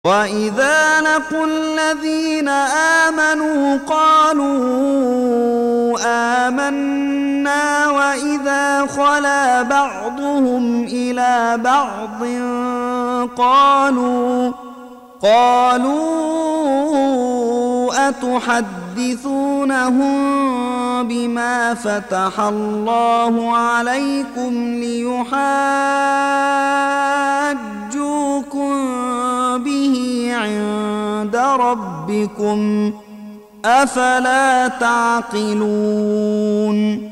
وَإِذَا لَقُوا الَّذِينَ آمَنُوا قَالُوا آمَنَّا وَإِذَا خَلَا بَعْضُهُمْ إِلَى بَعْضٍ قَالُوا أَتُحَدِّثُونَهُم بِمَا فَتَحَ اللَّهُ عَلَيْكُمْ لِيُحَاجُّوكُم بِهِ عِندَ رَبِّكُمْ ۚ أَفَلَا تَعْقِلُونَ